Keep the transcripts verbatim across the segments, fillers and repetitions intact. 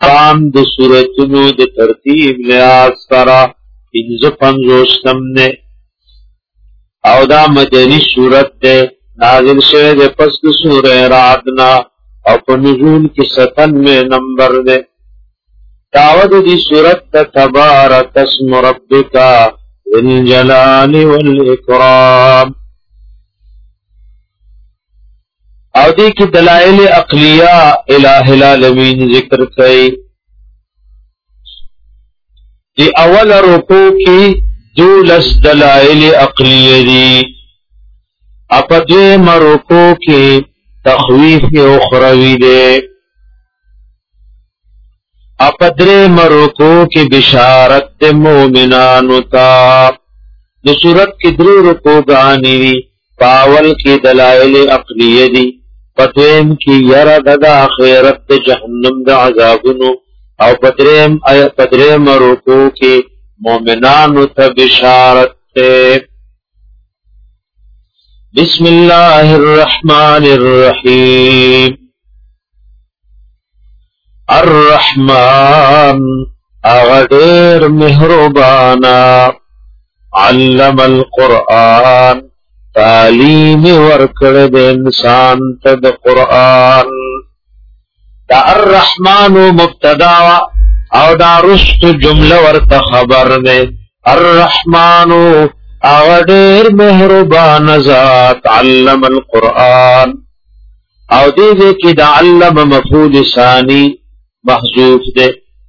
قام د سورتونو د ترتیب لحاظ سره پنځه پنځوسم نه او دا مدنی سورت ده نازل شوه د پس د سوره رعد نه او په نزول کې ستانوے نمبر ده. دعوت دی سورت ته تبارک اسم ربک ذی الجلال والاکرام او دی کی دلائل عقلیہ الہ العالمین ذکر کئی. دی اول رکوع کی دولس دلائل عقلیہ دی اپدوی مرکوع کی تخویف اخروی دے اپدرے مرکوع کی بشارت دے مومنانو تا. دی سورت کی درو رکوع گانی دی پاول کی دلائل عقلیہ دی پتویم کی یرد دا خیرت جہنم دا عذابنو او پدریم آیا پدریم رکوع کی مومنانو تا بشارت تے. بسم اللہ الرحمن الرحیم. الرحمن اغدیر مہربانا علم القرآن تعلیم ورکڑ دے انسان تد قرآن. دا الرحمن مبتدا او دا رست جملہ ورت خبر دے. الرحمن اغدیر مہربان ذات علم القرآن او دے دے کی دا علم مفعول ثانی محذوف دے.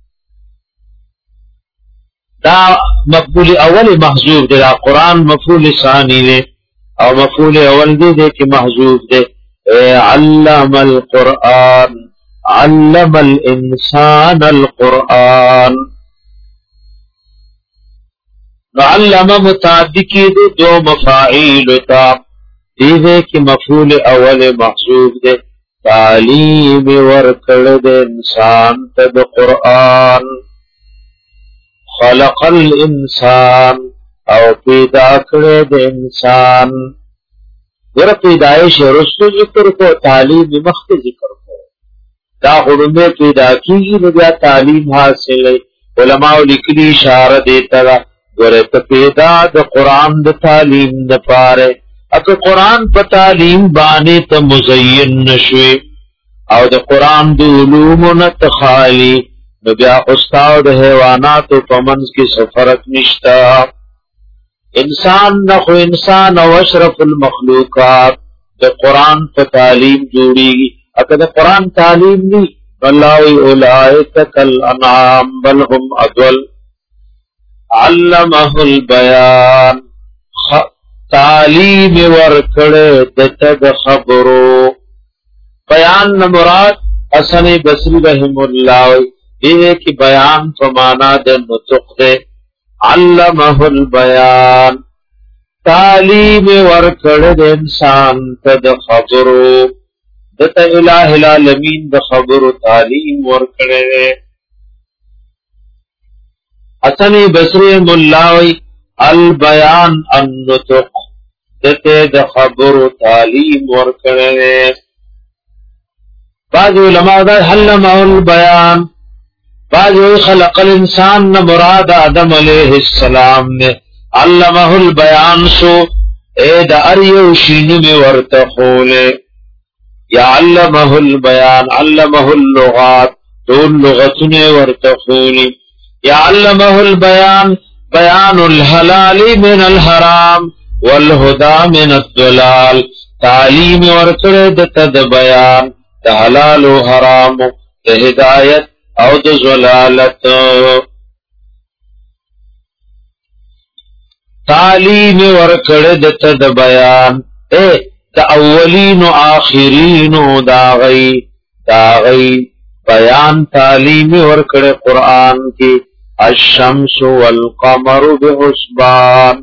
دا مفعول اول محذوف دے. دا قرآن مفعول ثانی دے او مفعول اول دے دے کی محذوف دے. علم القرآن علم الانسان القرآن. علم متعدی کی دے دو مفاعیل تا دے دے کی مفعول اول محذوف دے. تعلیم ورکڑ دے انسان تد قرآن. خلق الانسان او پیدا کرے دے انسان. ور پیدائش رستو ذکر کو تعلیم مخت ذکر کو دا خودمے پیدا کی گی تعلیم حاصل علماء لکلی اشارہ دیتا گا ورت پیدا د قرآن د تعلیم د پاره اکه قرآن په تعلیم باندې ته مزین نشوي او د قرآن د علوم نه تخالی نو بیا استاد حیوانات په منځ کې سفرت نشتا. انسان نخو انسان او اشرف المخلوقات د قرآن په تعلیم جوړیږي. اکه د قرآن تعلیم ني والله اولئک کالانعام بل هم اضل. علمه البیان تعلیم ورکڑے دتد خبرو. بیان مراد حسن بصری رحم اللہ یہ کہ بیان فمانا دے نطق دے. علمه البیان تعلیم ورکڑے دے انسان تد خبرو دت الہ العالمین د خبرو تعلیم ورکڑے دے. حسن بصری ملاوی البیان النطق دتے د خبر و تعلیم ورکڑے. بعض علماء دا علمه البیان بعض خلق الانسان نہ مراد آدم علیہ السلام نے علمه البیان سو اے دا اریو شینو میں ورتخولے. یا علمه البیان علمه اللغات دون لغتن ورتخولی. یا علمه البیان بیان الحلال من الحرام والهدى من الضلال تعلیم ورکڑے دتا د بیان د حلال و حرام د ہدایت او د ضلالت. تعلیم ورکڑے دتا د بیان اے د اولین و آخرین و داغی داغی بیان تعلیم ورکڑے قرآن کی. الشمس والقمر بحسبان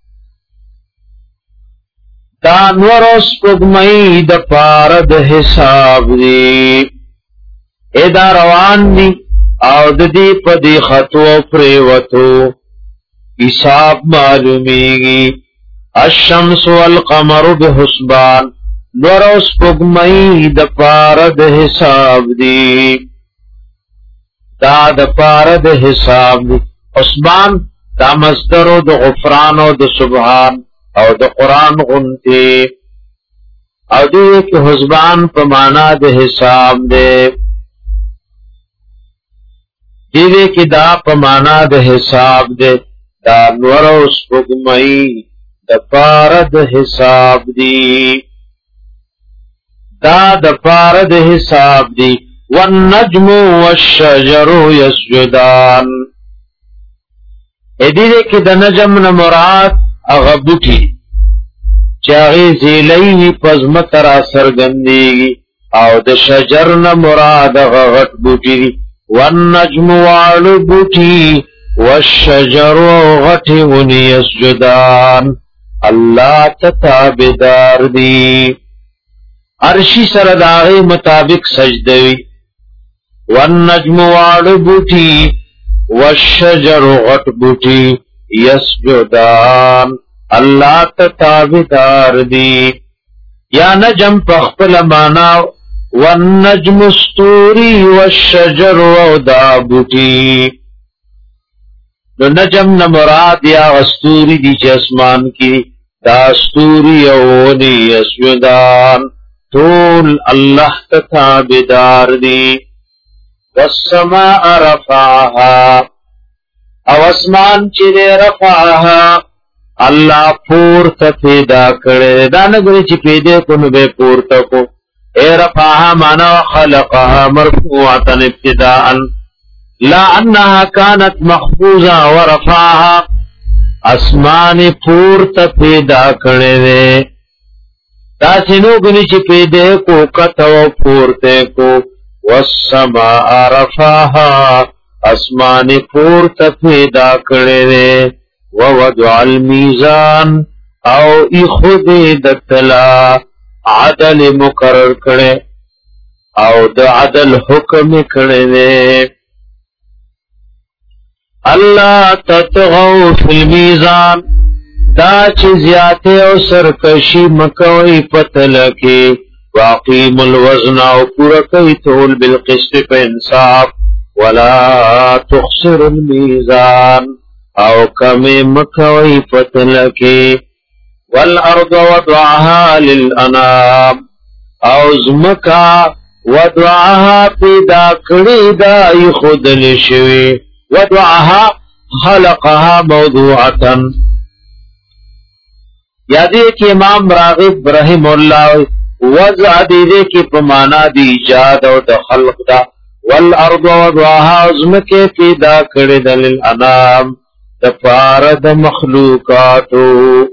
دانور سپوږمۍ د پاره د حساب دی. ادا روان دي او د دې په دې خطو پریوتو حساب معلومیږي. الشمس والقمر بحسبان نور سپوږمۍ د پاره د حساب دی. دا د پاره د حساب دی. عثمان دا مصدر د غفران او د سبحان او د قران غنتی او دی کې حسبان په معنا د حساب دی. دی کې دا په معنا د حساب دی. دا نور او سپوږمۍ د پاره د حساب دی. دا د پاره د حساب دی. والنجم والشجر يسجدان. ادي دې کې د نجم نه مراد هغه بوټي چاغي زیلې پزما تر سرګندېږي او د شجر نه مراد هغه غټ بوټي. والنجم والو بوټي والشجر غټي وني يسجدان الله تتابدار دي. عرشی سره داغه مطابق سجدوي. والنجم والو بوټي والشجر غټ بوټي يسجدان الله تتابدار دي. یا نجم پخپل معنا والنجم استوري والشجر ودا بوټي. نو نجم نه مراد یا استوري دي چې اسمان کې دا استوري او ني يسجدان طول الله تتابدار دي. والسماء رفعها او اسمان چې رفعها الله پورته پیدا کړي. دا نه غوړي چې پیدا کو نو به پورته کو. اے رفعها معنا خلقها مرفوعه ابتداء لا انها كانت محفوظه ورفعها اسمان پورته پیدا کړي. دا سينو غني چې پیدا کو کته او پورته کو. والسماء رفعها اسمان پورته پیدا کړي. ووضع الميزان او اخذ دتلا عدل مقرر کړي او د عدل حکم کړي. الله تطغوا في الميزان دا چې زیاته او سرکشي مکوي پتل کې. واقیم الوزن او پورا کوي تول بالقسط په انصاف. ولا تخسر الميزان او کم مکوي پتل کې. والارض وضعها للانام او زمکا وضعها پیدا کړی دا خود لشوي. وضعها خلقها موضوعه. یادی کې امام راغب رحم الله وضع دې کې په معنا دی ایجاد او د خلق دا. والارض وضعها زمکه پیدا کړی د للانام د پاره د مخلوقاتو.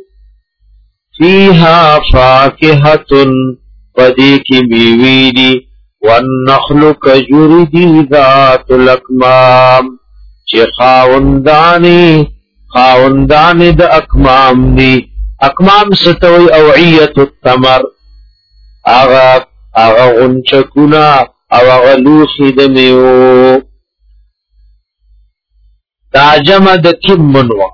فيها فاكهة پدې کې میوې دي. والنخل کجوری دی ذات الاکمام چې خاوندانی خاوندانی د اکمام دی. اکمام ستوي اوعیت التمر اغا اغا غنچکونا او اغا لوخی دمیو. دا جمع د کمنوا.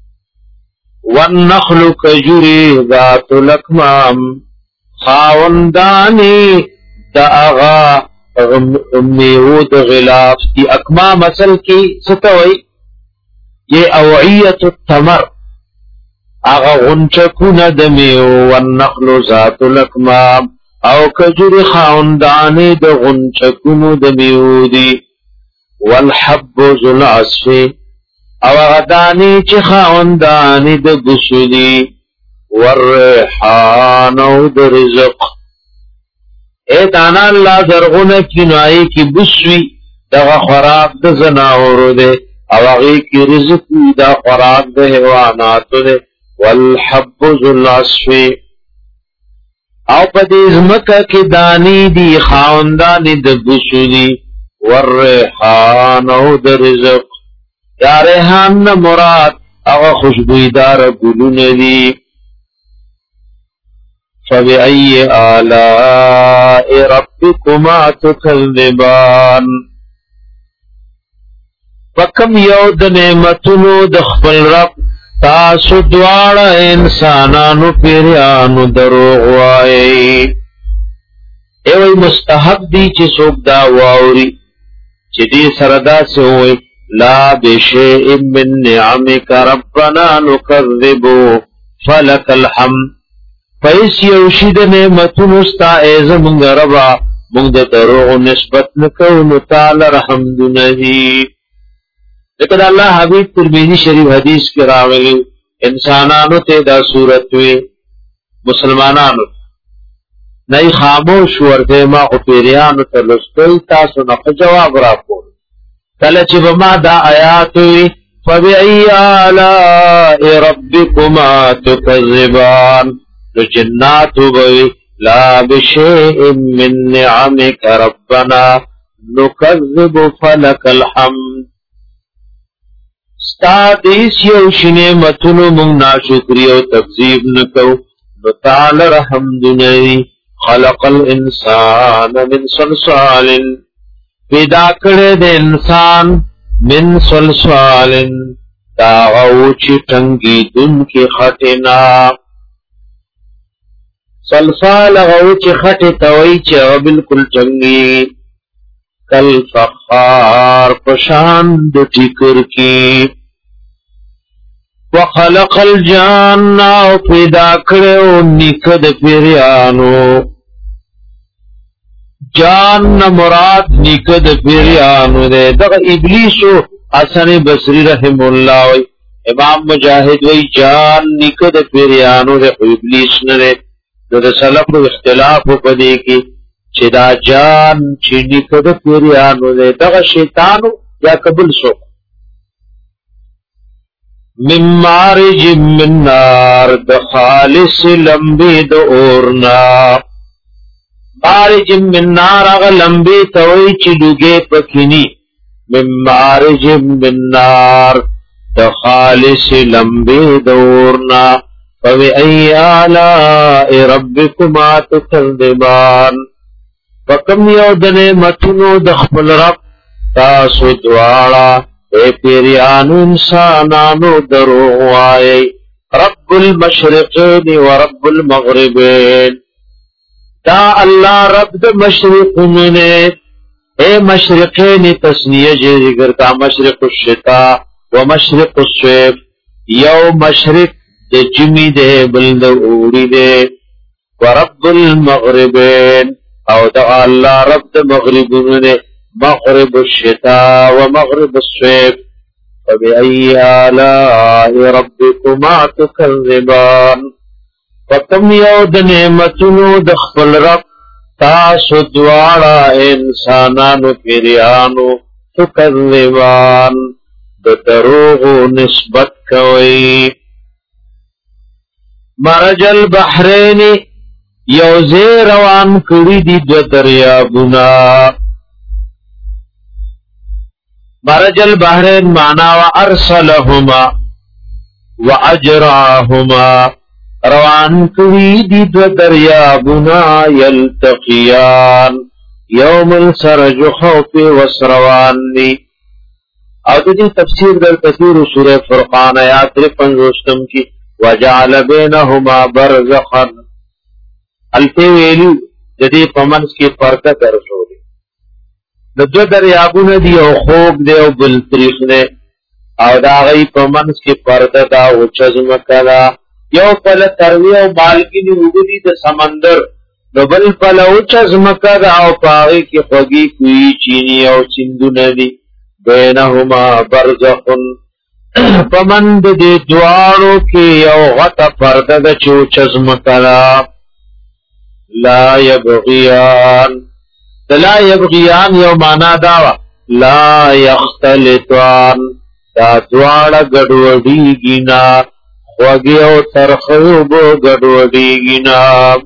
والنخل کجوری ذات الاکمام خاوندانی دا اغا میو د غلاف دی. اکمام اصل کی ستوي یہ اوعیت التمر اغا غنچکونا دمیو. والنخل ذات الاکمام او کجوری خاوندانی د غنچکونو دمیو دی. والحب ذو العصف او غدانی چی خاوندانی د گسو دی. والریحان او د رزق اے دانا اللہ زرغن کنائی کی بسوی دا خوراک د زناورو دے او اغی کی رزق دا خوراک د حیواناتو دے. والحب ذو العصف او پدیز مکہ کی دانی دی خاوندانی د بسو دی. والریحان او د رزق یا ریحان نا مراد اغا خوشبویدار گلون دی. فبأي آلاء ربكما تكذبان فکم یو د نعمتونو د خپل رب تاسو دواړه انسانانو پیرانو دروغ وایي. ایوی مستحب دی چې څوک دا واوري چې دې سره داسې ووایي لا بشیء من نعمک ربنا نکذب فلک الحمد پیس یوشی د نعمتونو ستا ای زمونږ ربا مونږ د دروغو نسبت نکو نو تعالی الحمدونه دي. لکه د الله حبیب ترمذی شریف حدیث کې راغلی انسانانو ته دا صورت وي مسلمانانو نه خاموش ورته ما او پیریانو ته لستل تاسو نه جواب راکول کله چې ما دا آیات وي فبأي آلاء ربكما تكذبان جنات وي لا بشيء من نعمك ربنا نكذب فلك الحمد ستا دیس یو شنه متونو مونږ ناشکری او تکذیب نکو نو تعالی الحمدلله خلق الانسان من صلصال پیدا کړی د انسان من صلصال دا او چې ټنګي دن کې خټینا صلصال او چې خټه توي چې بالکل ټنګي کل فخار پشان د ټیکر کې وخلق الجان او پیدا کړو نکد پیریانو جان مراد نکد پیریانو دے دغه ابلیسو حسن بصری رحم الله وی امام مجاہد وی جان نکد پیریانو دے ابلیس نه د سلف اختلاف په دې کې چې دا جان چې نکد پیریانو دے دغه شیطانو یا قبول شو من مارج من نار د خالص لمبی د اورنا مارج من نار اغا لمبی توی چی لگے پکنی من مارج من نار د خالص لمبی د اورنا فوی ای آلاء ربکما تکذبان فکم یو دنے متنو دخپل رب تاسو دوارا اے پیریانو انسانانو دروغ آئی رب المشرقین و رب المغربین دا اللہ رب دا مشرقین اے مشرقین تسنیہ جیری کرتا مشرق الشتا و مشرق الصیف یو مشرق دے جمی دے بلد اوڑی دے و رب المغربین او دا اللہ رب دا مغربین مغرب الشتاء ومغرب الصيف فبأي آلاء ربكما تكذبان فكم يود نعمتنو دخل رب تاسو دوارا انسانانو پیریانو تكذبان دروغو نسبت کوي مرج البحرین یوزی روان کړي دي دو دریابونه مرج البحرین معنا و ارسلهما و اجراهما روان کړي دي دو دریابونه یلتقیان یوم السرج خوف وسروان دی او دې تفسیر در تفسیر سورہ فرقان آیات پنځوستم کی وجعل بینهما برزخا الفی ویلو د دې پمنس کې پرده درځولې د دو دریابونه دی او خوب دی او بل تاریخ دی او دا غي پمنس کې پرده دا او چزمکلا یو پل تروی او بالګینی وګړي د سمندر نو بل پل او چزمکلا او پاغي کې خوږی کوي چینی او سندونه دی بینهما برزخن پمند دی دوارو کی او غط پرده دا چو چزمکلا لا یبغیان لا یبغیان یو مانا داوا لا یختلطان دا دوارا گڑوڑی گینا خوگی او ترخوبو گڑوڑی گینا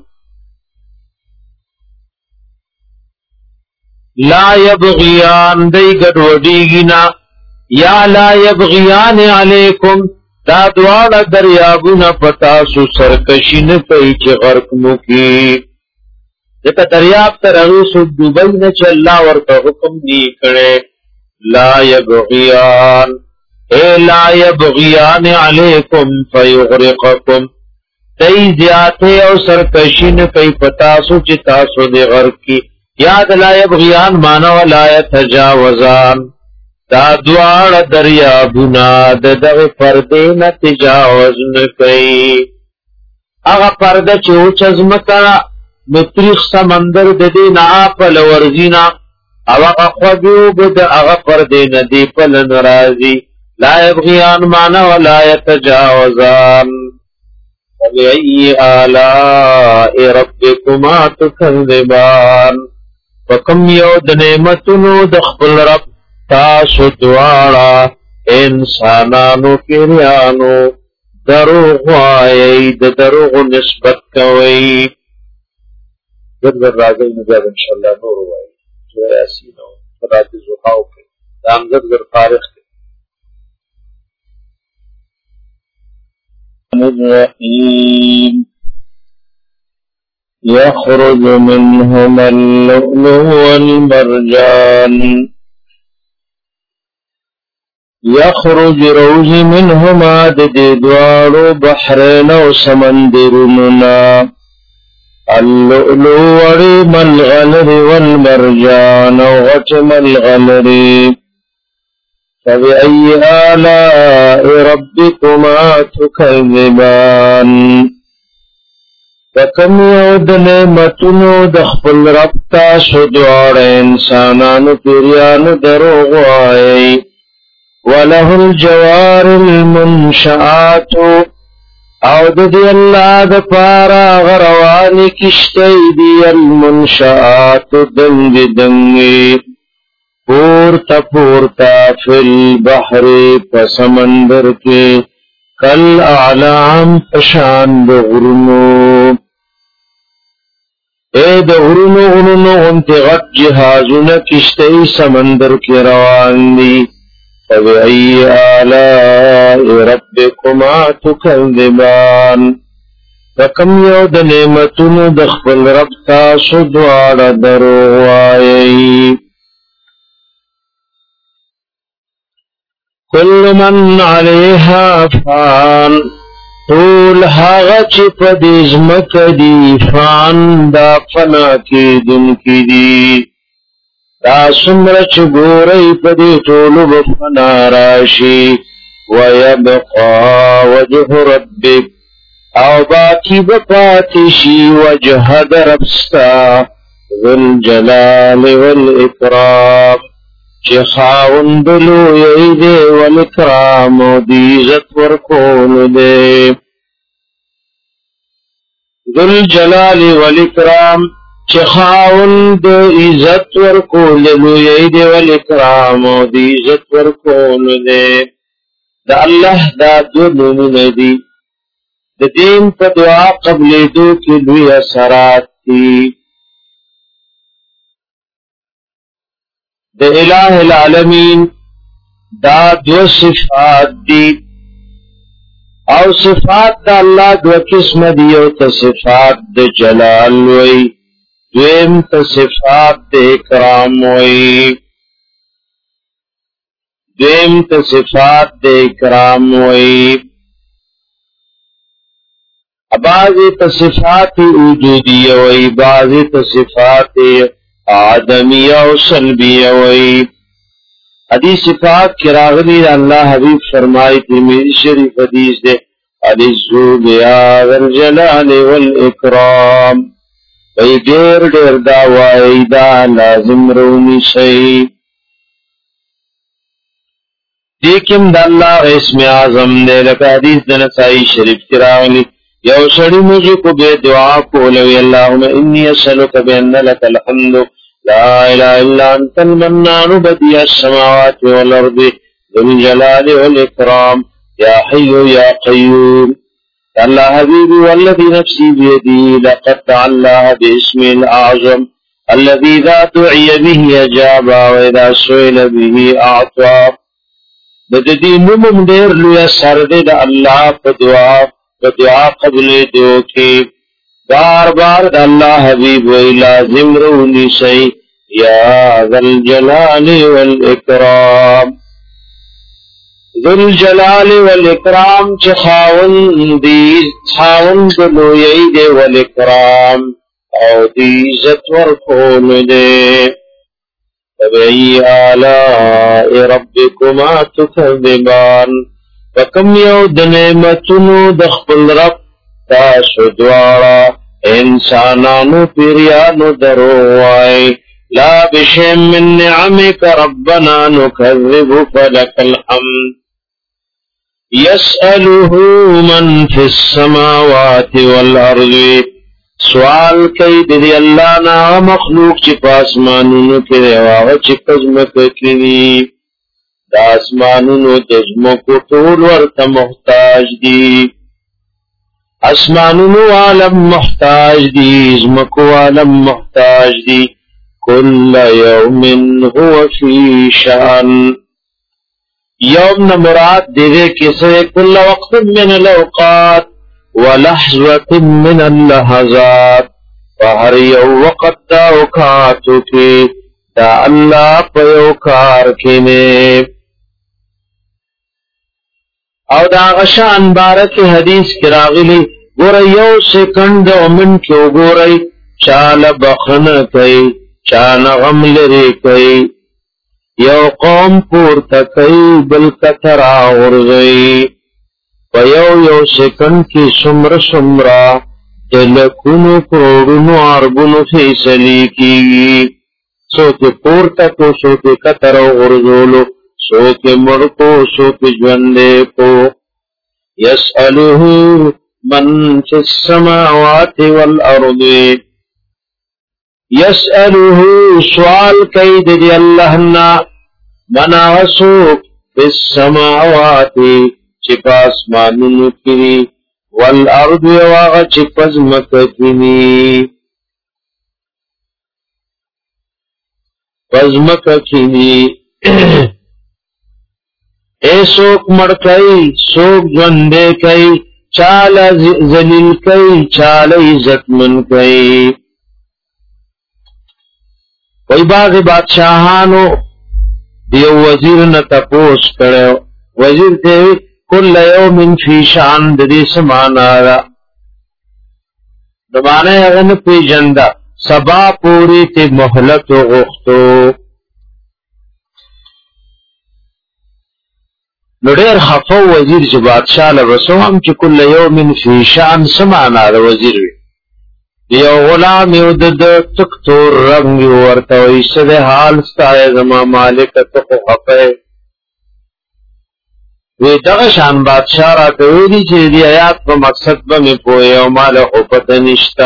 لا یبغیان دی گڑوڑی گینا یا لا یبغیان علیکم دا دوارا دریابونا پتاسو سرکشین پیچ غرق مکی جتا دریاب تر اغیسو دوبئی نچه اللہ ورطا حکم دی کرے لا یبغیان اے لا یبغیان علیکم فیغرقکم تی زیادے او سرکشین پی پتاسو چتاسو دی غرق کی یاد لا یبغیان مانا ولا یتجاوزان دا دوار دریابنا د دغه پردې نه تجاوز نه کوي هغه پرده چې اوچ ازمکا متریخ سمندر د دې نه په لورزینا او هغه خوږو بد هغه پردې نه دی په ناراضي لا یبغیان مانا ولا یتجاوزان فبأي آلاء ربكما تكذبان فکم یو د نعمتونو د خپل رب تاسو دواړه انسانانو پیریانو دروغ وایي د دروغ نسبت کوي دغه راځي نو بیا ان شاء الله نور وایي چې یاسینو فرات زوحاو کې دام زر فارغ الرحيم يخرج منهما اللؤلؤ والمرجان يخرج روز منهما ددوار بحرين وسمندرنا اللؤلؤ ورم الغلر والمرجان وغتم الغلر فبأي آلاء ربكما تكذبان فكم يود نعمتونو دخل رب تاسو دوار انسانانو پیریانو دروغ وایي وله الجوار المنشآت او د دې الله د پارا غروان کشتی دی المنشآت دنگ دنگی پورتا پورتا فی البحر پسمندر کے کل اعلام پشان د غرونو اے د غرونو غرونو انتی غٹ جہازونا کشتی سمندر کے روان دی فبأي آلاء ربكما تكذبان فكم يود نعمتون دخل رب تاسو دوار دروغ وایي كل من عليها فان طول هاغا چی پا دیزمک دی فان دا فنا کی دن کی دی دا سمرچ گوری پا دی طولو بفنا راشی ویبقا وجه ربک او باقی بپاتشی وجه دربستا والجلال والاکرام چه خاوندلو ییده والاکرام و دیزت ورکون دے ذوالجلال والاکرام چه خاوند عزت ورکول لوی دی والاکرام او دی عزت ورکول دی دا الله دا دو نومونه دي د دین په دعا قبل دو کې لوی اثرات دي د الٰه العالمین دا دو صفات دي او صفات دا الله دو قسم دي او ته صفات د جلال وي دویم ته صفات د اکرام وي دویم ته صفات د اکرام وي بعضی ته صفات وجودیه وي بعضی ته صفات آدمیه او سلبیه وي حدیث صفات کی راغلی اللہ حبیب فرمائی ترمذی شریف حدیث دے عزو بیا والجلال والاکرام وی دیر دیر دعوائی دا لازم رونی شئی دیکم دا اللہ اسم اعظم دے لکا حدیث دا نسائی شریف کی راغلی یو سڑی مجھے کو بے دعا کو لوی اللہم انی اسألک بین لک الحمد لا الہ الا انت المنان بدیع السماوات والارض ذو الجلال والاکرام یا حی یا قیوم اللہ حبیبی والذی نفسی بیدی لقد دعا اللہ باسم الاعظم الذي اذا دعی به اجاب واذا سئل به اعطا بددی نمم دیر لویا سرد اللہ پدعا پدعا قبل دو کی بار بار اللہ حبیب وی لازم رونی سی یا ذا الجلال والاکرام ذو الجلال والاکرام چه خاون دی خاون دلویی دے والاکرام او دی عزت ورکول دے فبئی آلائی ربکما تکذبان وکم یو دنعمتنو دخپل رب تاسو دوارا انسانانو پیریانو دروائی لا بشیم من نعمک ربنا نکذب فلک الحمد یسألہ من فی السماوات والارض سوال کئی دی اللہ نا مخلوق چی پاسمانونو کی رواغ چی پزمک کی دا اسمانونو دزمکو طول ورطا محتاج دی اسمانونو عالم محتاج دی ازمکو عالم محتاج دی کل یوم هو فی شان یوم نمراد دیدے کسے کل وقت من الاوقات ولحظت من اللحظات فہر یو وقت دا اوقاتو کی دا اللہ پیوکار کنے او دا غشان بارک حدیث کی راغلی گورا یو سکنڈ او من کیو گوری چال بخن کئی چان غم لری کئی یو قوم پورتا کئی بلکتر آغرزئی ویو یو سکنڈ کی سمر سمرا دلکونو کروڑنو عربونو فیصلی کی سوتی پورتا کو سوتی کتر آغرزولو سوتی مرکو سوتی جوندے کو یسألہ من فی السماوات والارض یسألہ سوال کئی دی اللہ نا من آسو فی السماوات چپاس مانونو کری والارض واغ چپز مککنی پزمک کنی اے سوک مڑ کئی سوک جوندے کئی چال زلیل کئی چال عزت من کئی کوئی باغ بادشاہانو دیو وزیر نتپوس کرے وزیر تے کل یوم فی شان دی سمانا را دمانے اغن پی جندہ سبا پوری تی محلت و غختو نڈیر خفو وزیر چی بادشاہ لبسو ہم چی کل یوم فی شان سمانا را وزیر وی دیو غلام یو دد تکتور رنگ ورطو ایسد حال ستائے زما مالک تکو خفے وی دغشان بادشاہ را تویدی چی دی آیات پا مقصد با می پوئے او مال خوبت نشتا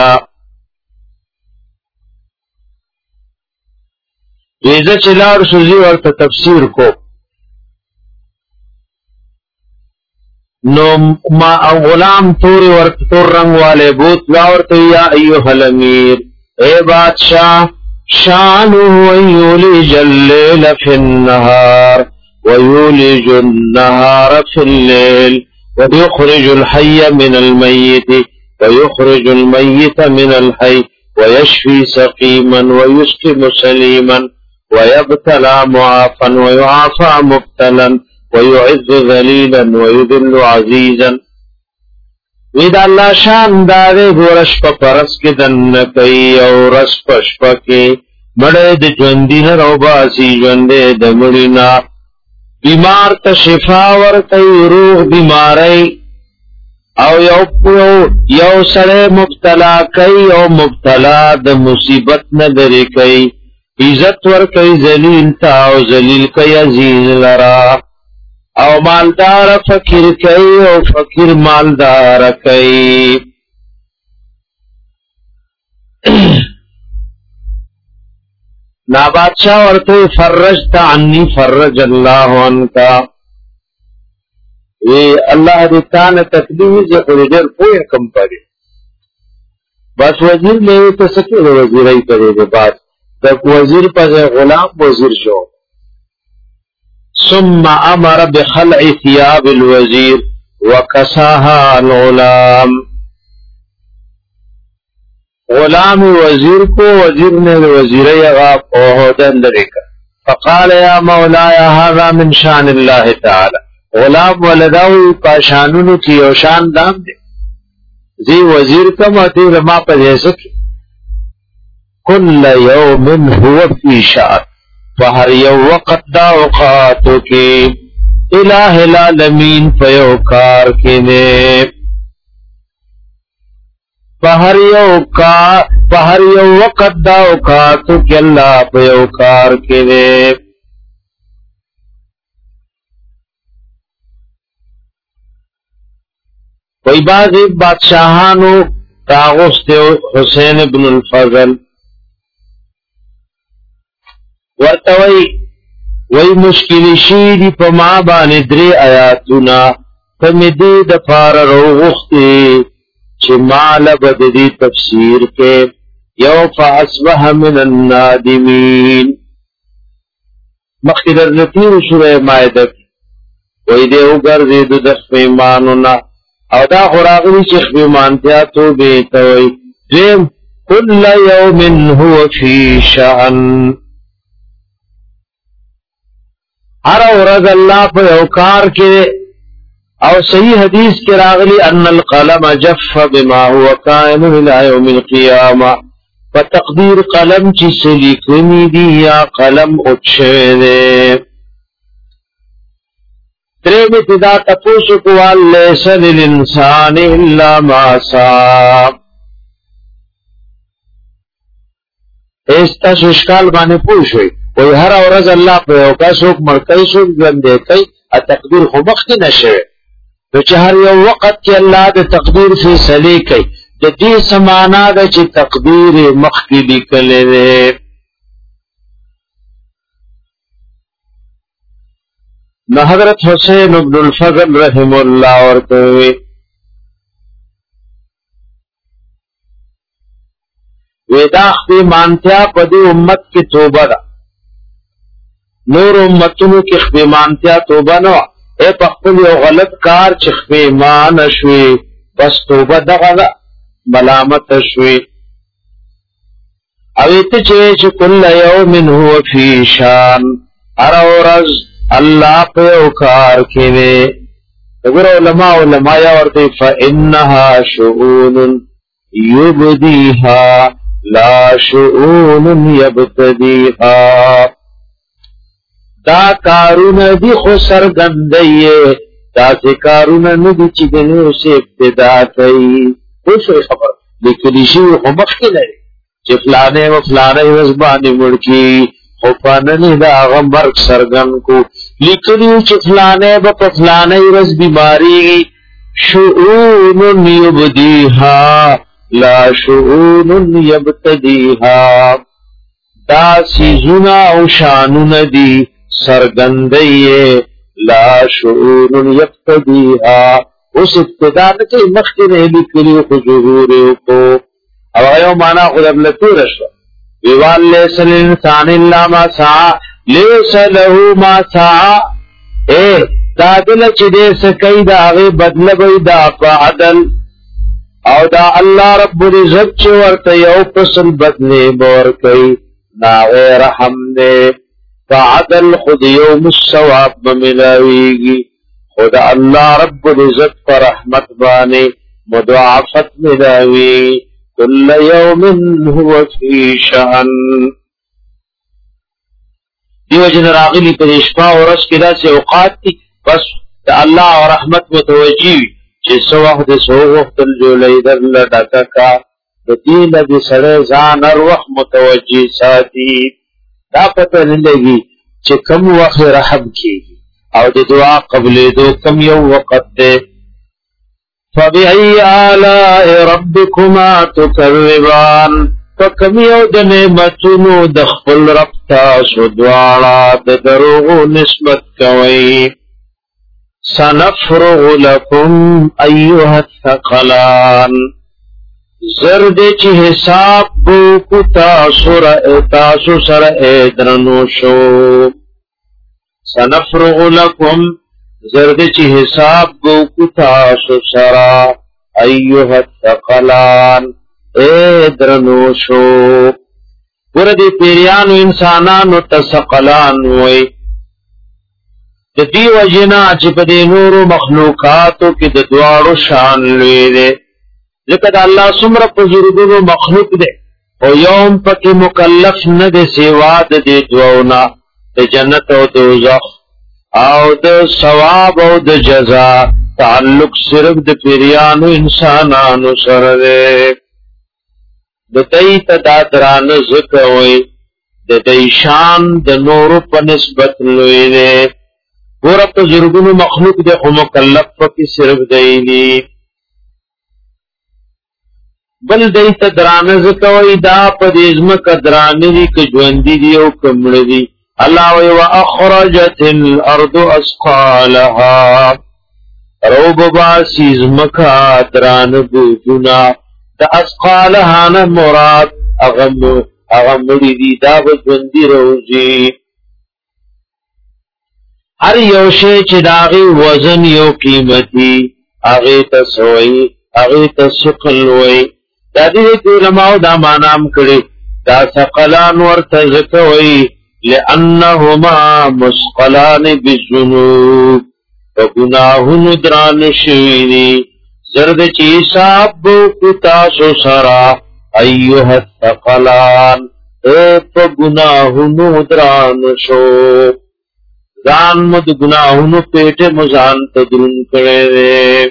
ویزا چلار سوزی ورطا تفسیر کو نو ما غلام توری ورطا تور رنگ والے بوت لاورتو یا ایوہ الامیر اے بادشاہ شانو ویولی جلیل فی النہار ويولج النهار في الليل ويخرج الحي من الميت ويخرج الميت من الحي ويشفي سقيما ويسقم سليما ويبتلى معافا ويعافى مبتلا ويعز ذليلا ويذل عزيزا وإذا الله شان دارے گورش پا پرس کے دن کئی اور رس پشپا کے مڑے د جوندین رو باسی جوندے د مڑینا بیمار تا شفا ورکی روح بیماری او یو یو سڑے مبتلا کئی او مبتلا دا مصیبت ندری کئی عزت ورکی ذلیل تا او ذلیل کئی عزیز لرا او مالدار فقیر کئی او فقیر مالدار کئی نا بادشاہ ورتے فرجت عنی فرج اللہ عنکا وی اللہ دیتان تکلیمی سے خریدر کوئی کم پڑے بس وزیر لے تو سکے وزیر ہی کرے گے بات تک وزیر پر غلام وزیر شو ثم امر بخلع ثياب الوزیر وکساها الغلام غلام وزیر کو وزیر نے وزیر یغاب عہدہ لرکا فقال یا مولایا هذا من شان اللہ تعالی غلام ولداوی پاشانونو کی او شان دام دے زی وزیر کم آتی رما پا جیسے کی کل یوم هو فی شأن فہر یو وقت دا اوقاتو کی الہ العالمین پیوکار کے نے پہر یو کا پہر یو وقت دا اوقاتو کی اللہ پیوکار کے نے کوئی بعض بادشاہانو تاغست حسین بن الفضل ورتوی وی مشکل شیدی پا ما بانی دری آیاتونا کمیدی دفار روغختی چی مال بددی تفسیر کے یو فاسبح من النادمین مخیر الرطیر سورہ مائدک وی دے اگر زید دخف ایمانونا او دا خراغلی چی خبیمانتیا تو بیتوی دیم کل یوم هو فی شأن ہر ورځ الله په یو کار کې او صحیح حدیث کې راغلی ان القلم جف بما هو کائن الى يوم القيامه فتقدیر قلم چې سلیکنی دی یا قلم اوچه ده درې ابتدا تاسو کوال لیس للانسان الا ما سعى ایستا ششکال باندې پوښوي وی هر ورځ الله په یو کا څوک مرکای څوک ژوندې کوي ا تقدیر خو مخکې نشوي نو چې هر یو وخت کې الله د تقدیر فیصله کوي د دې سمانا د چې تقدیر مخکې لیکلې ده نو حضرت حسین بن الفضل رحم الله ورته ودا خپل مانتیا په دې امت کې توبه ده نور امتونو کی خبیمانتیا توبہ نو اے پخپل یو غلط کار چی خبیمان شوی بس توبہ دغا ملامت شوی اویت چوی چی کل یومن ہوا فی شان ارورز اللہ پیو کار کیوے اگر علماء علماء ورطی فَإِنَّهَا شُعُونٌ يُبْدِيهَا لَا شُعُونٌ يَبْتَدِيهَا دا کارون دی خو سرگندئی دا سی کارون ندی چی دنیو سے ابتدا کئی خوش ہوئی خبر لیکن اسی خو مخی لئی چی فلانے و فلانے وزبانی مڑکی خوپاننی دا آغا مرک سرگن کو لیکن چی فلانے با فلانے وز بیماری شعون یبدیہا لا شعون یبتدیہا دا سیزونا او شانون دی سرگندئی لا شعور یقتدیها اس ابتدا نکی مخی نهلی کلی خجوروریو کو او ایو مانا خود اب لطو رشو ویوال لیس الانسان اللہ ما سعا لیس لہو ما سعا اے دا دل چی دے سکی دا آغی بدل بی دا پا عدل او دا اللہ رب العزت چی ورطا یو پسل بدلے بور کئی نا غیر حمدے فعدل خود یوم الثواب بملاویگی خود اللہ رب العزت پر رحمت بانے مضاعفت ملاویگی کل یوم هو فی شأن دیو جن راغلی پر اشفاء و رس کدا سے اوقات تی بس تا اللہ و رحمت متوجیوی چیس وقت سو وقت جو لیدر لڑکا کا دین دی سڑے زان اروح متوجی ساتی دا پتہ نلگی چی کم وقت رحم کی او دی دعا قبل دو کم یو وقت دے فبئی آلائی ربکما تکربان فکم یو دنعمتنو دخل ربتا سدوالا دروغو نسبت کوئی سنفرغ لکم ایوہ الثقلان زرد چی حساب بوکو تاسو را تاسو سر ایدرنو شو سنفرغ لکم زرد چی حساب بوکو تاسو سر ایوہ الثقلان ایدرنو شو وردی پیریانو انسانانو تسقلان ہوئی دی وجنا چی پا دی نورو مخلوقاتو کی دی دوارو شان لوی دے لکہ دا اللہ سمر پزرگونو مخلوق دے او یوم پکی مکلف نه د سیوا د دې دوونه د جنت او دوزخ او د ثواب او د جزا تعلق صرف د پیریانو انسانانو سره ده د دې تدادران زکوي د دې شان د نور په نسبت لوی ده ګور په زرګونو مخلوق د خو مکلف پکې صرف دی بل دې تدران زکوي دا په دې ځمکه درانه دي ک ژوند دي او کمړ دي الله و اخرجت الارض اسقالها روب باسیز مکا دران بوجنا د اسقالها نه مراد اغم اغمړي دي دا ژوندۍ روزي هر یو شی چې داغي وزن یو قیمتي هغه ته سوی هغه ته ثقل وای دا دې علماء دا مانام کړي دا ثقلان ورته زکوي لانهما مسقلان بالذنوب وغناهن دران شوینی زرد چی صاحب کو تاسو سرا ایها الثقلان اپ گناهن دران شو ځان مد گناهونو پیټه مزان ته درن کړي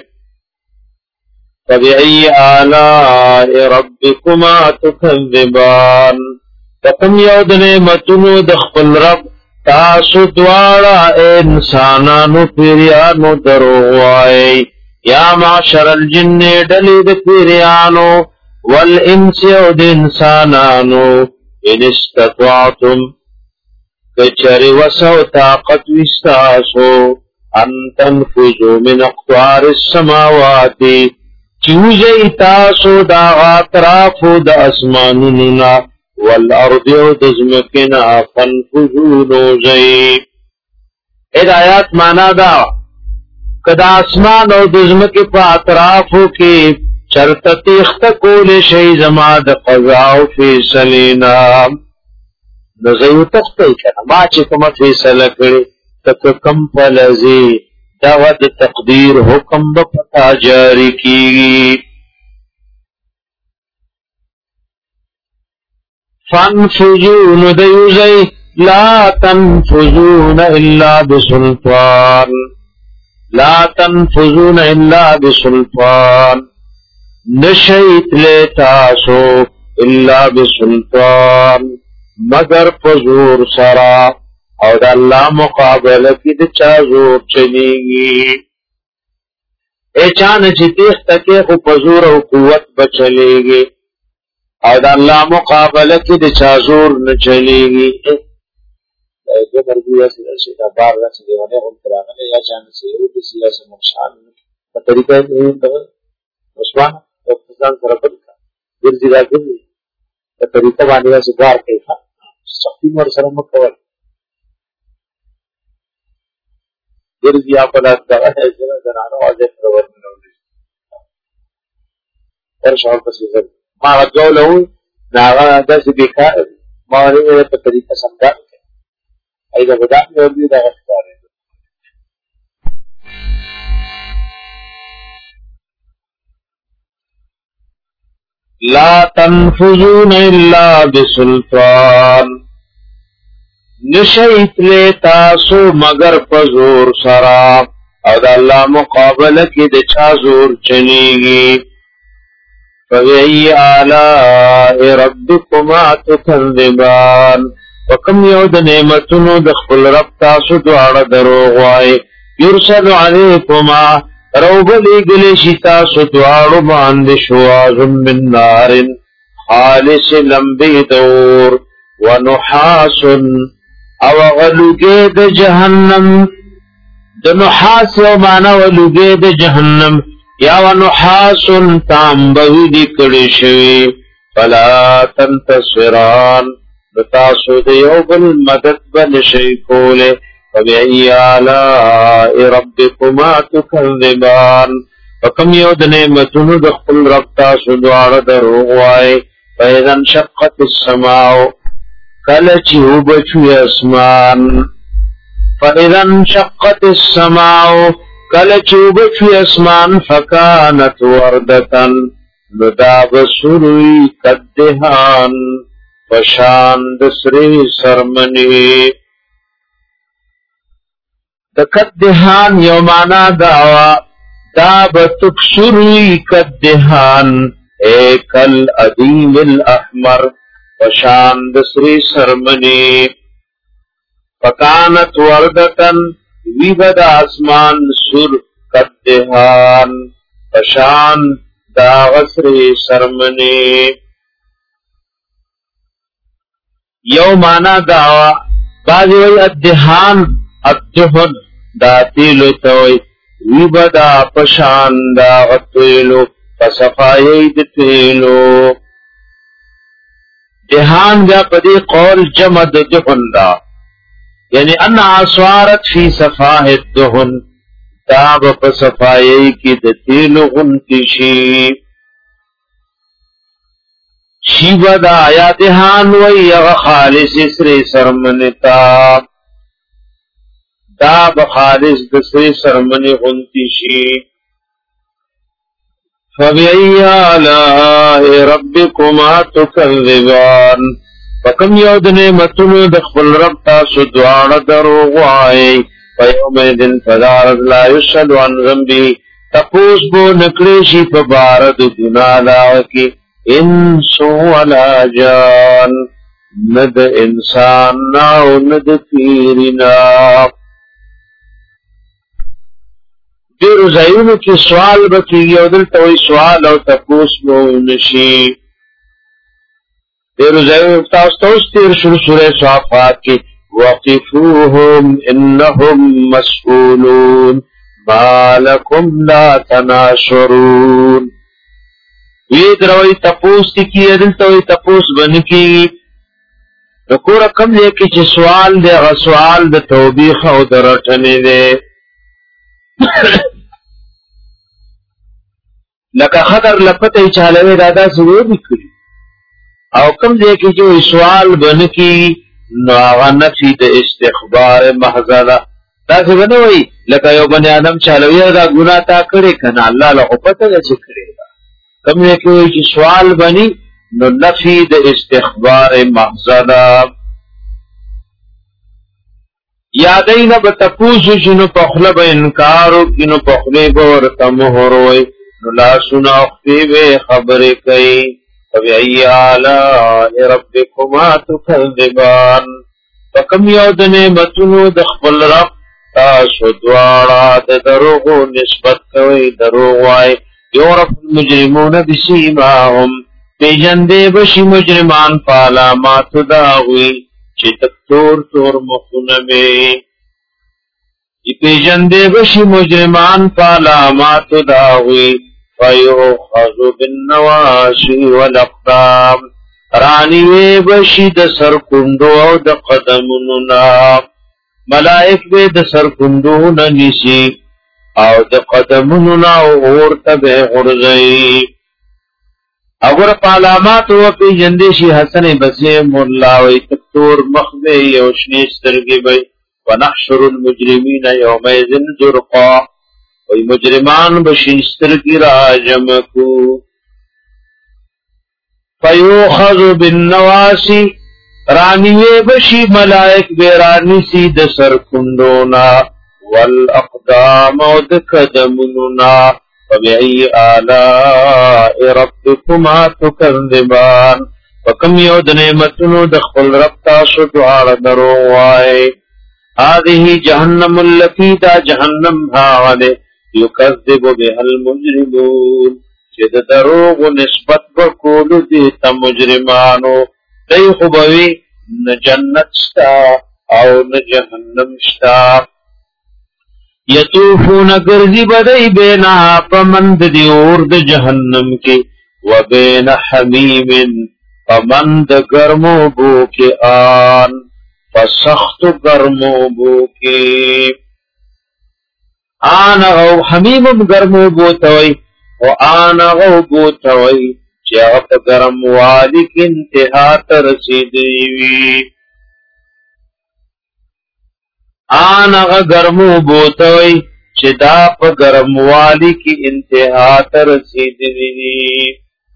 فبأي آلاء ربكما تكذبان تکم یو د نعمتونو د خپل رب تاسو دواړه انسانانو پیریانو دروغوای یا معشر الجن ډلې د پیریانو والانس او د انسانانو ان استطعتم کچری وسو طاقت وستاسو ان تنفذوا من اقطار السماوات چوزی تاسو دا اطرافو دا اسمانوننا والارض او دزمکنا فنفذوا نوزی اید آیات مانا دا کدا اسمان او دزمک پا اطرافو کی چرت تیخت کول شی زما د قضا او فیصلینا نزیو تختی کنا ما چی کم فیصله کری تک کم پلزی داود تقدیر حکم بپتا جاری کی فانفذون دیوزی لا تنفذون الا بسلطان لا تنفذون الا بسلطان نشیت لیتاسو الا بسلطان مگر پزور سرا او دا اللہ مقابلہ کی دا چا زور چلیگی اے چانا چی تیخ تکی خو پزور او قوت بچلیگی او دا اللہ مقابلہ کی دا چا زور نچلیگی جو مرگو یا سیدہ سیدہ بار رسی دیوانے خون تراغنے یا چانا سیدہ بسیدہ سے مقشان با طریقہ ہے عثمان افتزان سرپل کا گرزی را گرزی با طریقہ بانیوہ سے بار کیفا سختی مور سرم مکور گرزی آپلات دغه ایجنا زنانو عزیز پرور منولی ارشاو پسی زر ما غدو لہو ناغا دس بیکار ما غنی پا طریقہ سمدار کے ایدہ بدا میں اولی دا غفار ہے لا تنفذون الا بسلطان نشیت لے تاسو مگر پزور سرا او دا اللہ مقابلہ کی دچا زور چلیگی فبئی آلائی ربکما تکذبان وکم یو دا نعمتنو دخل رب تاسو دوار دروغوائی یرسل علیکما روب لیگلی تاسو دوار باند شواز من نار خالص لمبی دور ونحاس او غلوگی د جہنم د نحاس او مانا غلوگی د جہنم یا ونحاس تامبوی دی کڑی شوی فلا تنتصران بتاسو دیو بل مدد بل شیکولے فبئی آلائی ربکما تکذبان فکم یو د نعمتونو د خپل رب تاسو دوار دروغوائی فاذا انشقت السماء کلچی ہو بچوی اسمان فاذا انشقت السماء کلچی ہو بچوی اسمان فکانت وردتن ندا بسروی کدهان پشاند سری سرمنی. د کدهان یو معنا داوا دا بتبصروی کدهان ایکل ادیم الاحمر پشاند سری سرمنی. فکانت وردتن ویبد آسمان سر کدهان پشان دا غسری سرمنی. یو مانا داوا بازی وی ادهان ادهن دا تیلو توی ویبدا پشان دا غطویلو پسفائی دا تیلو. دهان بیا پدی قول جمد دهن دا یعنی ان اسوارت فی صفاح الدهن داب پسفائی کی دتیل غنتی شی شیبا دا آیا دهان وی اغا خالص اسری سرمنتا داب خالص دسری سرمنی غنتی شی. فبئی آلائی ربکما تکذبان فکم یود نعمتونو د خپل رب تاسو دواړه دروغ وایي. فیومئذ فدارت لا یشهد عن ذنبه تپوس بو نکړی شي په باره د ګناه د هغه کې انس ولا جان، نه د انسان نه او نه د پیري نه. ډېرو ځایونو کې سوال به کېږي او دلته وایي سوال او تپوس به ونه شي. دیرو زیو تاسو تاسو تیر شروع سورہ صافات کی وقفوهم انهم مسئولون ما لکم لا تناشرون. وید روی تپوس کی ادلتوی تپوس بن کی نکو رکم دے کی چی سوال دے غا سوال دے توبیخ او درٹنے دے لکا خطر لپتے چالوے دادا سوئے بکری او کم دے کی جو سوال بن کی نو آغا نفی دا استخبار محضر دا سے بنوئی لکا یو بنی آدم چالوی دا گناہ تا کرے کنا اللہ لخو پتہ دا چکرے گا. کم دے کی سوال بنی نو نفی دا استخبار محضر یادین بتپوسو چنو پخلب انکارو کنو پخلب ورطمہروئی نو لا سنا اخفی بے خبر کئی. فبئی آلاء ربکما تکذبان فکم یود نعمتونو د خپل رب تاسو دواړه د دروغو نسبت کوي دروغ وای. یعرف المجرمون بسیماهم پیژندې بشي مجرمان په علاماتو د هغوی چې تور تور مخونه مې پیژندې بشي مجرمان په علاماتو د هغوی. فیوخذ بالنواصی والاقدام رانیوی بشی د سرکندو او د قدمونو نا ملائک بے د سرکندو نا نیسی او د قدمونو نا اور تبع غرزئی. اگر پالامات و پی جندشی حسن بسیم اللہ وی تکتور مخبی یوشنی سترگی بی ونحشر المجرمین یومیزن زرقا وی مجرمان بشیستر کی راجم کو. فیوخذ بالنواسی رانیوے بشی ملائک بے رانیسی د سرکندونا والاقدام او د قدمونونا. فبئی آلاء ربکما تکذبان فکم یو د نعمتونو د خپل رب تاسو دواړه دروغ وایي. هذه جهنم التي دا جهنم هاغه یکذب بها المجرمون چې د دروغ نسبت ورکول دي ته مجرمانو. دی خو به وي نه جنت شته او نه جهنم شته. یطوفون گرزی بدئی بینها پمند دی اور د جهنم کی و بین حمیم پمند گرمو بو کی آن فسخت گرمو بو کی آن غو حمیمم گرمو بو توی و آن غو بو توی چی اغپ گرم والی کی انتہا ترسیدی وی. آن اغا گرمو بوتوی چی دا پا گرموالی کی انتہا ترسیدی وی.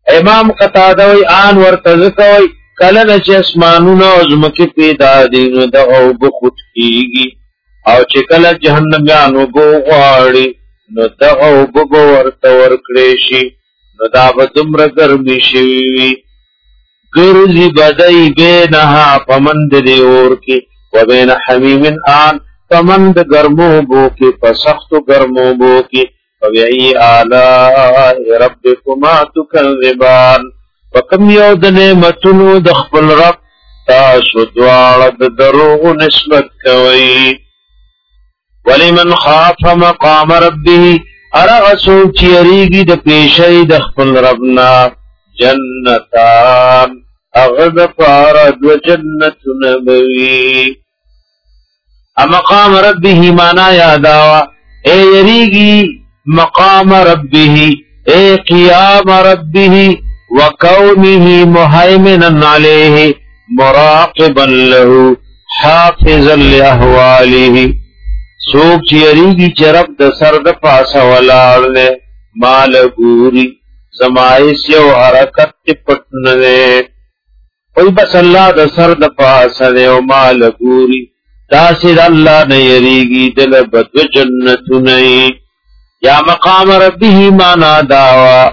امام قتاده وی آن ورتزکوی کلن چه اسمانون او زمکی پیدا دی نو دا او بخود کیگی او چه کل جهنمیانو بو غاڑی نو دا او بو ورتور کریشی نو دا بدمر گرمی شویوی گرزی بدئی بینها پمند دی اور کی و بین حمیم آن پمند گرمو بو کی پسخت گرمو بو کی فبئی آلائی ربکما تکذبان وکم یو د نعمتونو د خپل رب تاسو دواړه د دروغ نسبت کوي ولمن خاف مقام ربه ارغ سوچ یریږي د پیشۍ د خپل ربنا جنتان اغد پارد و جنتون بوی مقام ربه مانا یاداوا اے یریږي مقام ربه اے قیام ربه وكونه مهيمنا عليه مراقبا له حافظا لأهواله سوک چیریگی چرب د سر د پاس ولارنے مال گوری زمائس یو حرکت پٹننے اوی بس اللہ د سر د پاس نیو مال گوری تاسد اللہ نیریگی دل بدو جنتو نئی یا مقام ربه مانا داوا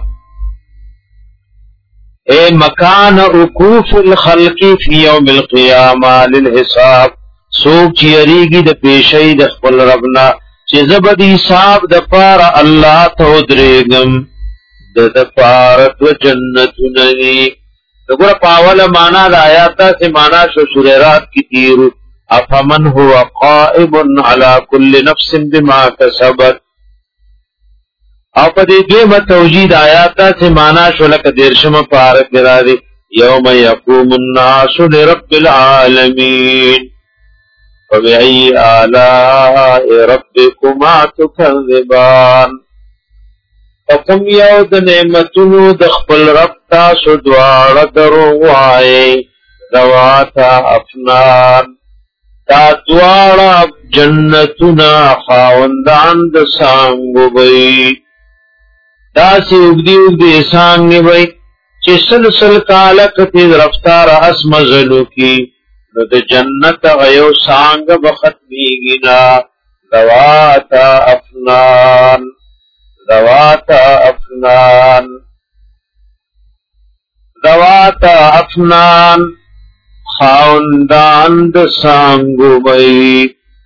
اے مکان عقوف الخلق فی یوم القیامہ للحساب سوک چیریگی د پیشی د خپل ربنا چی زبد حساب د پار اللہ تو دریگم د د پار دو جنتو نگی دگوڑا پاول مانا دا آیاتا سے مانا شو سورات کی تیرو افمن ہوا قائم علی کل نفس بما کسبت او پا دی دویم توجید آیاتا سے مانا شو لکا دیرشم پارک را دی یوم یقوم الناس لرب العالمین فبئی آلائی ربکما تکذبان فکم یو د نعمتونو د خپل رب تاسو دوار دروغوائے ذواتا افنان تا دوار جنتنا خاوندان د سانگو بئی داسی اگدی اگدی سانگی بھئی چی سلسل کالک تیز رفتار اسم زلو کی نو دا جنت غیو سانگ بختمیگینا ذواتا افنان ذواتا افنان ذواتا افنان خاوندان دا سانگو بھئی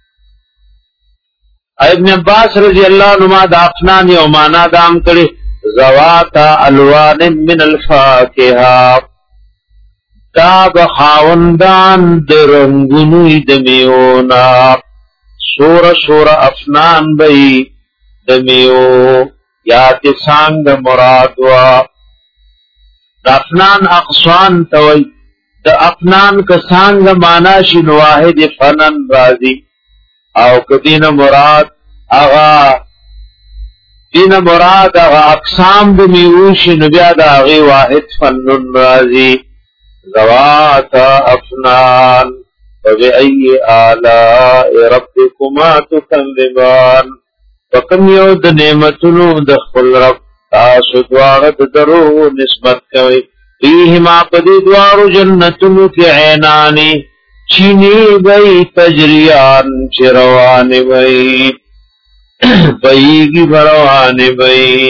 ابن عباس رضی اللہ عنہ دا افنان یو مانا دام کری زواتا الوان من الفاکہا دا بخاوندان درنگنوی دمیونا سور سور افنان بئی دمیو یا تسانگ مرادوا دا افنان اقصان توی دا افنان کسانگ مانا شن واحد فنن رازی او کدین مراد اغا دین مراد اغا اقسام دمیوش نبیاد اغی واحد فنن رازی ذواتا افنان فبئی آلائی ربکما تکذبان وکم یو د نعمتونو د خپل رب تاسو دوارد درو نسبت کوي فیہما پدی دوارو جنتونو کی عینانی چینی بئی تجریان چروانی بئی بئیگی بروانی بئی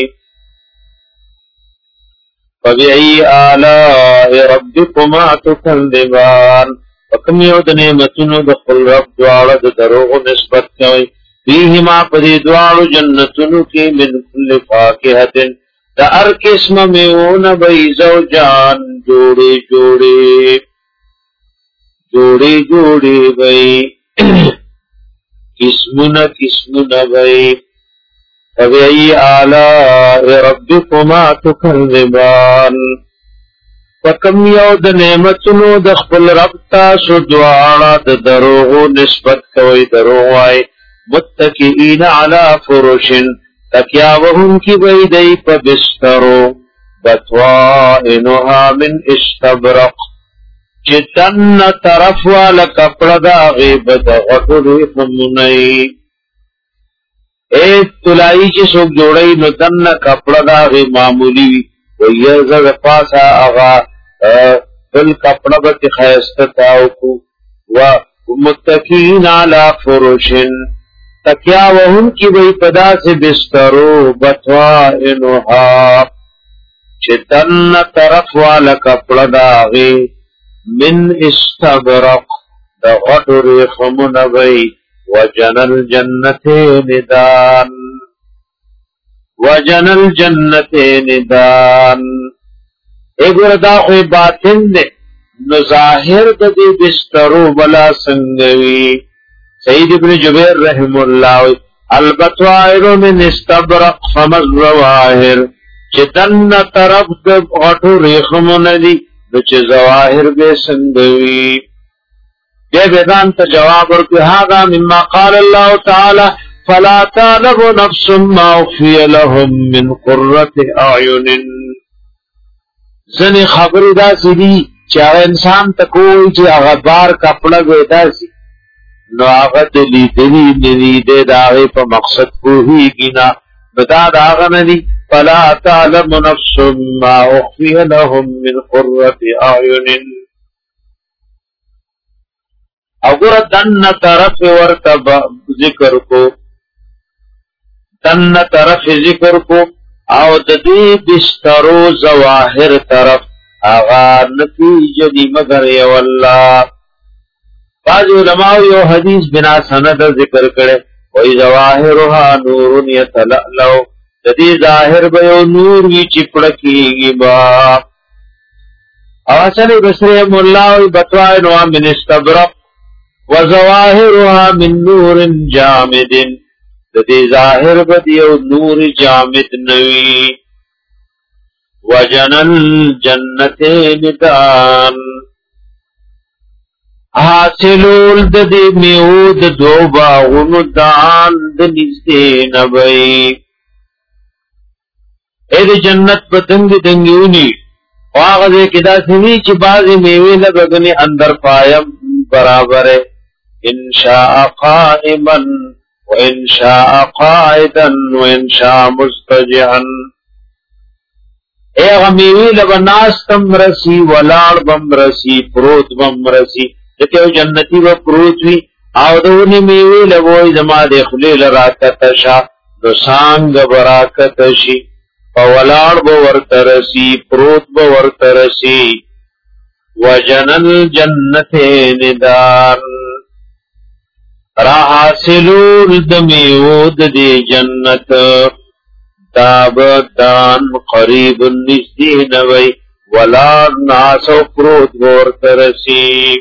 فبئی آلائی ربکما تکذبان وکم یو د نعمتونو د خپل رب دوارد دروغ نسبت کوي فیہما پدی دوارو جنتونو کی من کل فاکہتن دا ار قسم میون بئی زوجان جوڑے جوڑے جوڑے جوڑے بئی قسمون قسمون بئی فبئی آلائی ربکما تکذبان وکم یو د نعمتونو د خپل رب تاسو دواړه د دروغو نسبت کوي دروغ وای متکئین علی فرشن تکیا وهم کی بیدئی پا بسترو بطوائنها من استبرق چتن طرف والا کپڑا دا غیبت غطوری خمونئی ایت تلائی چی سوک جوڑئی نو تن کپڑا دا غیب معمولی وی ویزد پاسا اغا بل کپڑا بت خیستتاوکو و متکین علی فرشن تکیا وهم کی وی پدا سے بسترو بطوائنها چتن طرف والا کپڑا داغی من استبرق دا غطر خمون وی وجن الجنتین دان وجن الجنتین دان اگر دا خوی باطن دے نو ظاہر دا دی بسترو بلا سنگوی سید ابن جبیر رحم اللہ البطوائر من استبرق فمز ظواہر چه دن طرف دا غطو ریخمو ندی نو چه ظواہر بے سنگوی یہ بیدان تا جواب ورکی هذا مما قال اللہ تعالی فلا تعلم نفس ما اخفی لهم من قرة اعین زن خبر دا سی دی چاہ انسان تکوئی چی اغبار کپڑا گویتا سی نو آغا دلی دلی ندی دے داغی پا مقصد کوئی گینا بدا داغا ندی فلا تعلم نفس ما اخفی لهم من قرة اعین اگر دن طرف ورطب ذکر کو دن طرف ذکر کو او ددی بسترو ظواہر طرف آغا نتیجہ دی مگر یو اللہ بعض علماء یو حدیث بنا سند ذکر کرے وی ظواہرها نور یتلألو ددی ظاہر بیو نور وی چپڑکی گی با اواسن بسری مولا وی بطوائے نوام من استبرق وظواہرها من نور جامد ددی ظاہر بدیو نور جامد نوی وجن الجنتین دان حاصلول ددی میود دو باغن دان دنیزدی نبی اید جنت پتنگ دنگیونی واغذے کدا سنی چی بازی میوی لبگنی اندر پایم برابر ہے انشاء قائما وانشاء قائدا وانشاء مستجعا اے غمیوی لبناستم رسی ولار بم رسی پروت بم رسی لکیو جنتی و پروت وی آودونی میوی لبوی زما دخلی لراکت شا نسانگ براکت شی فولار بورت رسی پروت بورت رسی وجن الجنتین دار را حاصلول دمیود دی جنت دابدان قریب نزدین وی ولار ناسو پروت بورت رسی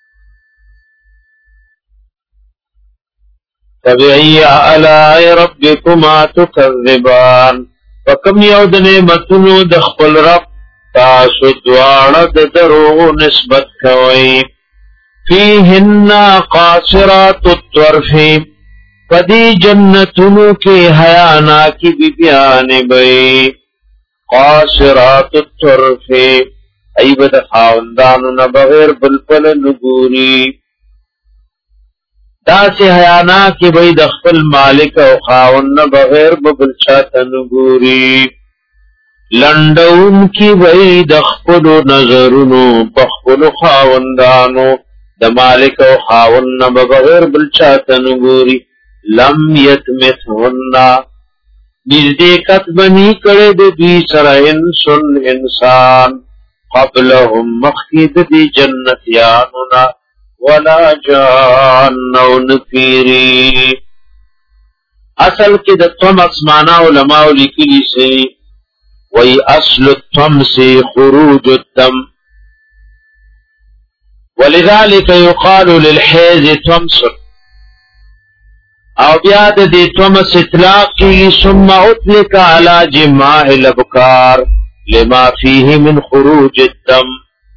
فبئی آلائی ربکما تکذبان فکم یود نعمتنو دخپل رب تاسو دوارد دروغ نسبت کوئی فیہن قاصرات الطرفی پدی جنتنو کے حیانا کی بی بیان بئی قاصرات الطرفی ایبت خاوندانو نبغیر بلپل نگوری دا سے حیانا کی بئی دخپل مالک و خاون نبغیر ببلچات نگوری لندون کی بئی دخپلو نظرنو بخپلو خاوندانو د مالک او خاون بغیر بلچات نگوری لم یتمثهن نزدیکت بنی کڑے د دوی سره انسن انسان قبلهم مخید دی جنتیانونا ولا جان نو نفیری اصل کی د تم اسمانا علماء لکلی سے وی اصل التم سے خروج الدم ولذلك يقال للحيض تمس او بیاد دی تمس اطلاق کی ثم اطلق على جماع الابکار لما فيه من خروج الدم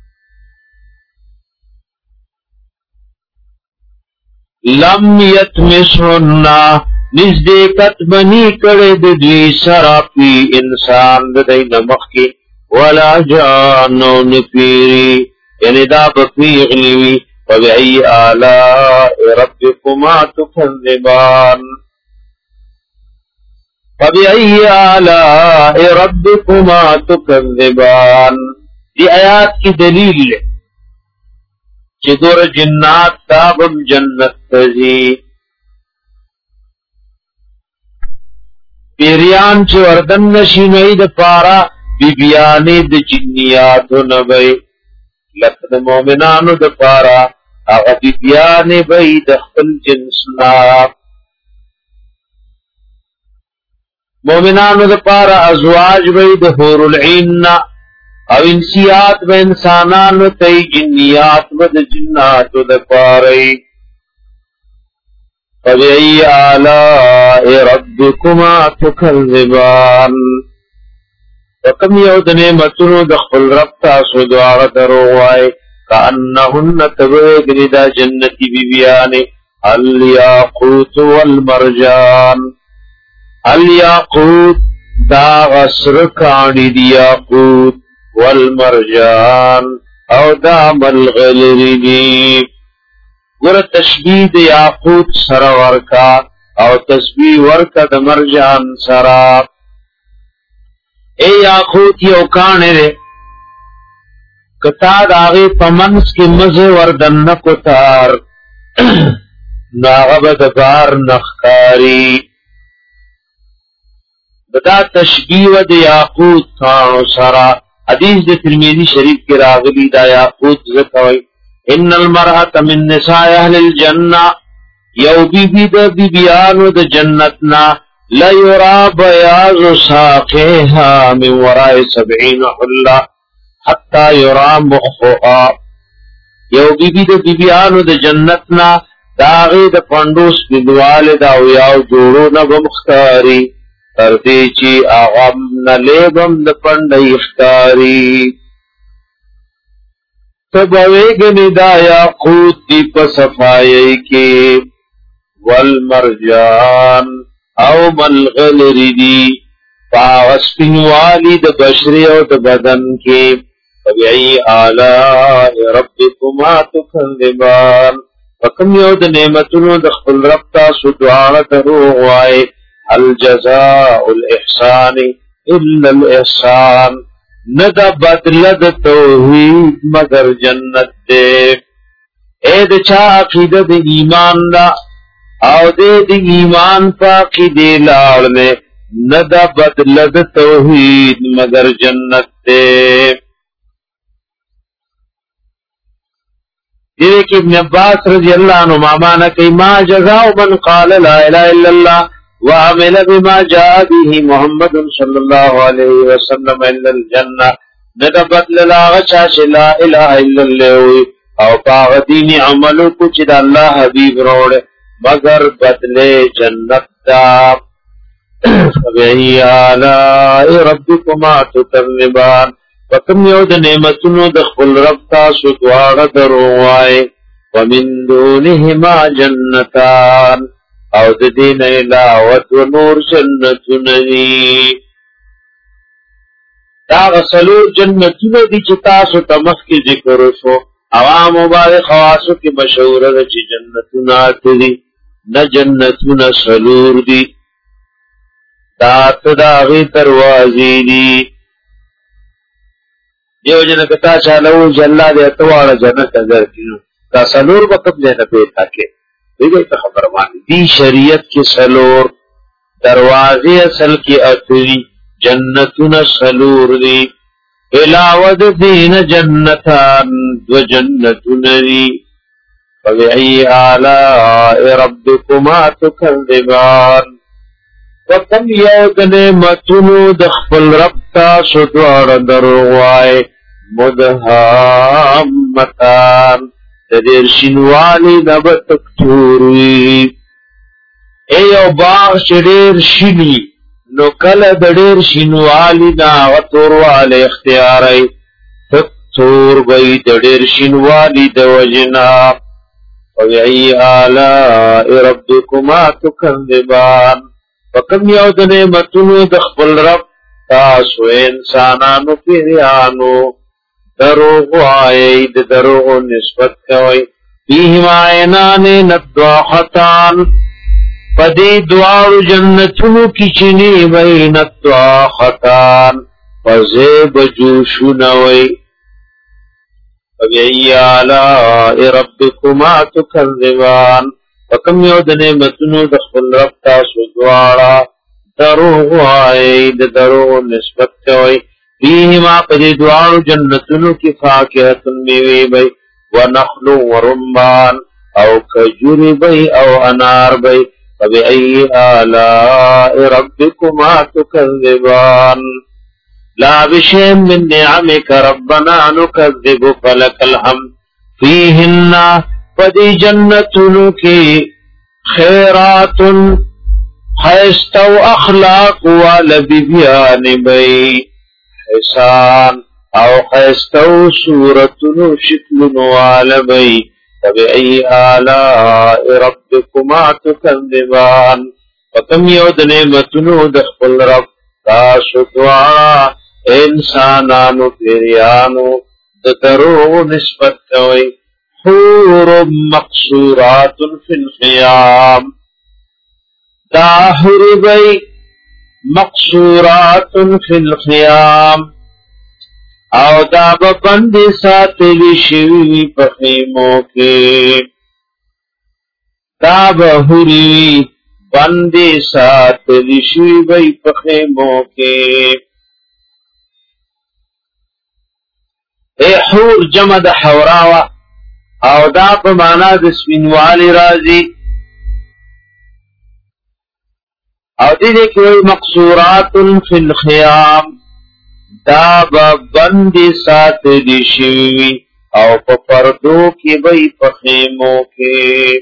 لم يتمسهن نزدیکت بنی کڑے دوی سراپی انسان دی نمخ کی ولا جانو نپیری یعنی دا بفیغلیوی فبئی آلاء ربکما تکذبان فبأي آلاء ربكما تكذبان. دی آیات کی دلیل لے چی دور جنات تابم جنت تزی پیریان چی وردن نشینوئی دا پارا بی بیانی دا جنیاتو نبئی لکن مومنانو دا پارا اغا بی بیانی بئی دا خپل جنسنا مومنانو دا پارا ازواج بئی دا حور العین او انسیات با انسانانو تی جنیات با دا جناتو دا پارئی فبئی آلائی ربکما تکذبان وکم یود نعمتونو دخل رب تاسو دوار درووائی کانہن تبویگنی دا جنتی بیبیانی الیاقوت والمرجان الیاقوت دا غسر کانی دی یاقوت والمرجان او دا ملغلری دی گر تشبیح دی یاقوت سر ورکا او تشبیح ورکا دا مرجان سرا اے یاقوت یو کانے رے کتا داغی پمنس کی مزے وردن نکتار ناغب دبار نخکاری بدا تشبیح و دی یاقوت کانو سرا حدیث دی ترمذی شریف کی راغلی دا یاقوت ذکوئی ان المرأة من نساء اہل الجنہ یو بی بی دا بی بیانو دا جنتنا لا یرا بیاض ساقیها من وراء سبعین حلہ حتی یرا مخفوها یو بی بی دا بی بیانو دا جنتنا داغی دا پندوس بندوال دا ویاو جوڑو نبمختاری تردی چی آغام نلیبم دا پند اختاری تبویگنی دا یاقوت دی پا صفائی کی والمرجان او ملغلری دی پاغسپنوالی دا بشری او دا بدن کی فبعی آلائی ربکما تکذبان فکم یو دا نعمتنو دا خپل ربتا سدوار دروغ وائی الجزاء الاحسان الا الاحسان ندا بدلد توحید مگر جنت دے اے دا چا عقیدہ دا ایمان دا او دے دا ایمان پا عقیدے لارنے ندا بدلد توحید مگر جنت دے دیکھ ابن عباس رضی اللہ عنہ مامانا کہ ما جزاء من قال لا الہ الا اللہ وعمل بما جاء به محمد صلی اللہ علیہ وسلم الا الجنہ ندا بدل لاغ چاچ لا الہ الا اللہ او پاغ دینی عملو کچھ دا اللہ حبیب روڑ مگر بدلے جنت دا فبئی آلائی ربکما تکذبان وکم یود نعمتنو دخل رب تاسو دوار دروائے ومن دونہما جنتان او د دین علاوت و نور جنتون دی دا غسلور جنتون دی چی تاسو تمخ کی ذکر شو عوام مبارک خواسو کی مشہور دا چی جنتون آتی دی نا جنتون سلور دی دات داغی دروازی دی دیو جنکتا چالو جلہ دی اتوار جنت ازر کینو دا سلور بکم دینا پیتا کے دیگه خبر مانی دی شریعت کی سلور دروازے اصل کی اتری جنتون silver the علاوت then جنتان do جنتون the فبعی آلائی ربکما تکذبان وکم یود نعمتونو دخپل ربتا سدوار دروائے مدہامتان there شنوالی نبت تکتوروی a you باغ چه دیر شنی نو کل دیر شنوالی ناغتوروالی اختیاری تکتور بی دیر شنوالی دوجنا وبعی آلائی ربکما تکذبان وکم یو دنے متنو دخبل رب تاسو انسانانو پیریانو دروغ آئی د دروغ نسبت کوئی فیہم آئینان ندواختان پدی دوار جنتونو کی چنی بین الطواختان فزیب جوشنوی فبئی آلائی ربکما تکذبان فکم یو د نعمتونو د خپل رب تاسو دواړه دروغ وایي د دروغ نسبت کوي فیهما پدی دوار جنتونو کی فاکهة میوی بی ونخل ورمان او کجوری بی او انار بی فبئی آلائی ربکما تکذبان لا بشیم من نعمک ربنا نکذب فلک الحمد فیہن پدی جنتونو کی خیرات حیستو اخلاق والبی بیان be Hassan O خیستو صورتنو شکلنو والبی فبئی آلائی ربکما تکذبان وکم you the نعمتونو د خپل رب تاسو دعا انسانانو پیریانو د دروغ نسبت کوي حور مقصورات فی الخیام دا حور بی مقصورات فی الخیام او دا بندی ساتلی شوی پخیمو کے دا بحوری بندی ساتلی شوی پخیمو کے اے حور جمع دا حوراوا او دا پا مانا دا سپینوالی رازی او دیدے کوئی مقصورات فی الخیام دا با بندی سات دی شوی او پا پردو کی بی پخیمو کے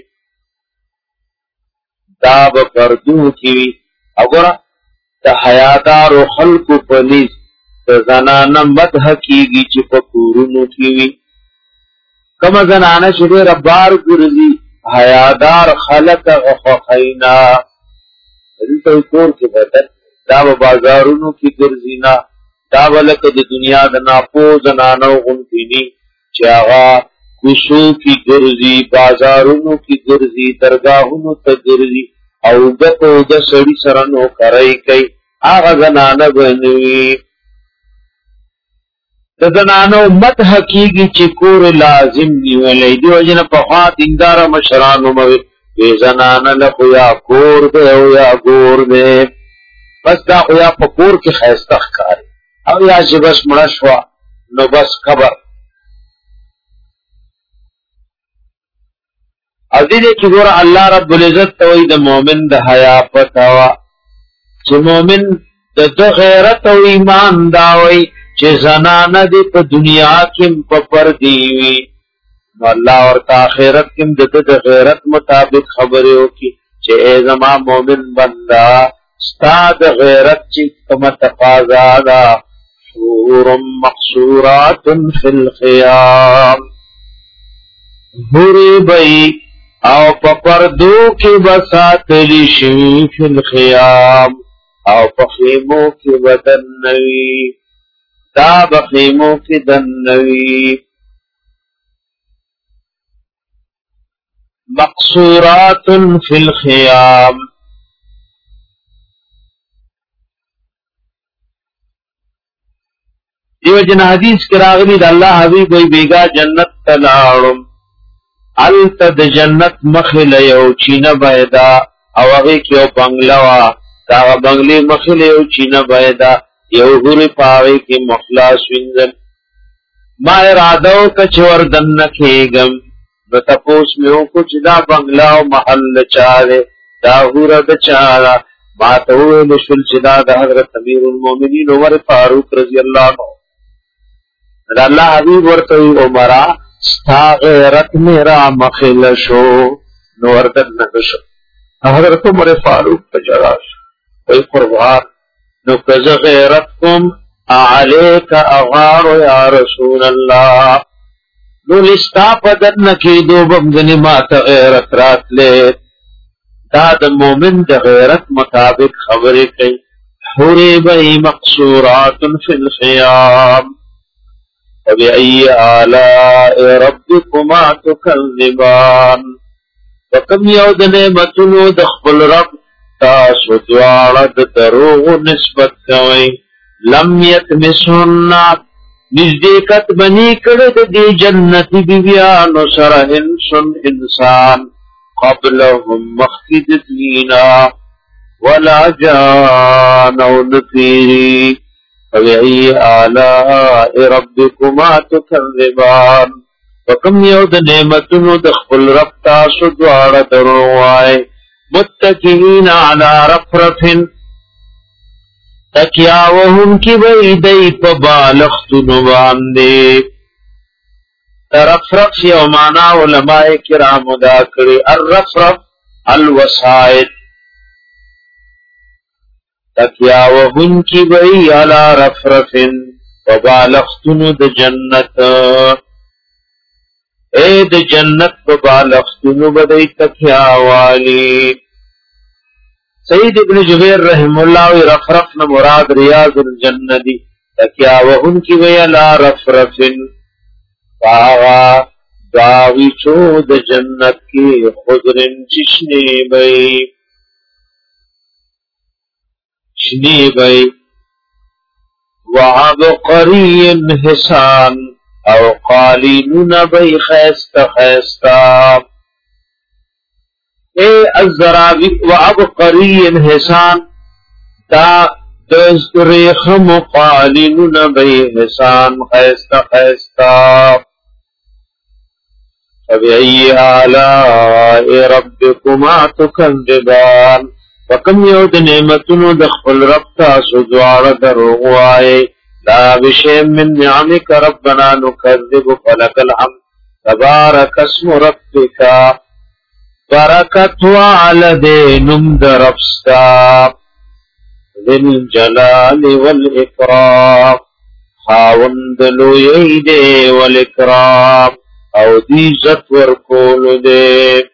دا با پردو کی اگرہ دا حیادار و خلق و پلیس دا زنانا مدح کیگی چی پا پورنو کیوی کم زنانا شدی ربار گرزی حیادار خلق غفقینا دلتا کور کی بدن دا با بازارونو کی گرزینا دا ولک د دنیا د ناپو زنانو غنتینی چې هغه کوڅو کی ګرځي بازارونو کی ګرځي درگاهونو ته ګرځي او د په د سړي سره نو کوي کوي هغه زنانه بنوي د زنانو مت حقیقي چې کور لازم نیولې دی وجنه په خوا دیندار مشرانو مو وی زنانه له یا کور دی او یا ګور دی بس دا خو یا په کور کې خیسته ښکاري او یا چې بس مړه شوه نو بس قبر او دې کې ګوره الله رب العزت ته وایي د مؤمن د حیا پته وه چې مؤمن د ده غیرت او ایمان دا وایي چې زنانه دې په دنیا کې په پردي وي نو الله ورته آخرت کې د ده د غیرت مطابق خبرې وکړي چې ای زما مؤمن بنده ستا د غیرت چې کومه تقاضا ده حور مقصورات فی الخیام حوری بئی او پپردو کی بساتلی شوی فی الخیام او پخیمو کی بدن نوی دا بخیمو کی دن نوی مقصورات فی الخیام دیو جن حدیث کی راغلی دا اللہ حبیب وی بیگا جنت تلاړم التا د جنت مخل یو چینه بایدا او هغه کې یو بنگلا دا بنگلی مخل یو چینه بایدا یو غری پاوی کې مخلاص وینځل ما اراده او کچور دن کېګم نو تاسو مې وکړ چې دا بنگلا او محل چاره دا غره د چاره ما ته ویل شول چې دا د حضرت امیر المؤمنین عمر فاروق رضی الله عنه دا اللہ حبیب ورطوی عمرہ ستا غیرت میرا مخل شو نو وردن نگشو حضرت عمر فاروق تجراش وی قربان نو کز غیرت کم علیک اغارو یا رسول اللہ نو لستا پدن نکی دو بمدنی مات غیرت رات لے دا دا مومن دا غیرت مطابق خبری کئی حوری بئی مقصورات فی الخیام فبأي آلاء ربكما تكذبان وکم یو د نعمتونو د خپل رب تاسو دواړه د دروغو نسبت کوئ. لم یطمثهن نزدېکت بنی کړه د دې جنتي بیبیانو سره انسن انسان قبلهم مخکې د دوینا ولا جان او نفیری فبأي آلاء ربكما تكذبان. وکم یو د نعمتونو د خپل رب تاسو دواړه دروغ وایئ. متکئین علی رفرف تکیا وهم کی وی دی پا بالختنو باندے. رفرف یو مانا علماء کرام دا کری الرفرف الوسائد. تکیا وهم کی وی علی رفرف پا بالختنو د جنت اے د جنت پا بالختنو بدئی تکیا والی. سید ابن جبیر رحم اللہ وی رفرف نہ مراد ریاض الجنہ دی تکیا وہن کی وی لا رفرفن فاغا داوی چود جنت کی خضرن چشنی بئی شنی بئی وعبقری حسان او قالینون بئی خیست خیستا اے الزرابی و عبقری انحسان دا دست ریخم قالینون بی حسان خیستا خیستا. فبئی آلائی ربکما تکذبان. وکم یو د نعمتونو د خپل رب تاسو دواړه دروغ وایئ. لا بشیء من نعمک ربنا نکذب فلک الحمد تبارک اسم ربک. برکت وعلد نم درفستا ذل جلال والاکرام خاوند لوی دے والاکرام او دی عزت ورکول دے.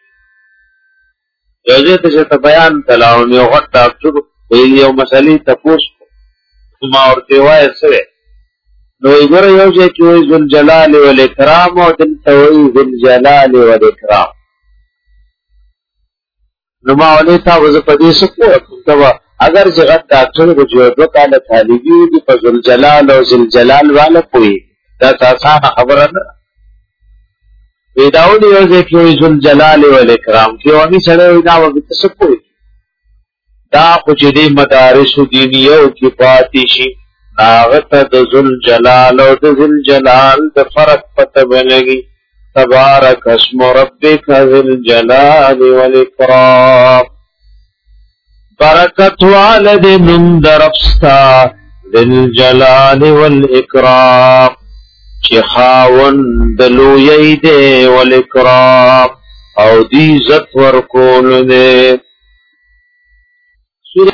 یوزیت شتا بیان تلاؤن یو غٹ ڈاکٹر یو مسئلی تپوس ما ورته وای سره نو یګره یو چې کوي ذل جلال والاکرام او دلته وی ذل جلال والاکرام. نو ما ولې تاسو په دې څه کوو اگر چې غټ ډاکټر کو جو دوه کاله طالبي دي په ذل جلال او ذل جلال والا کوي دا تاسو خبره نه ویداو دی یو چې کوي ذل جلال والاکرام کې ونی سره دا وګت څه کوي دا خو چې دې مدارس دینیو کې پاتې شي ناغت د ذل جلال او د ذل جلال د فرق پته بلګي. تبارک اسم ربک ذل جلال والاکرام. برکت والد نم درفستا ذل جلال والاکرام چی خاوند لوی دے والاکرام او دی عزت ورکول دے.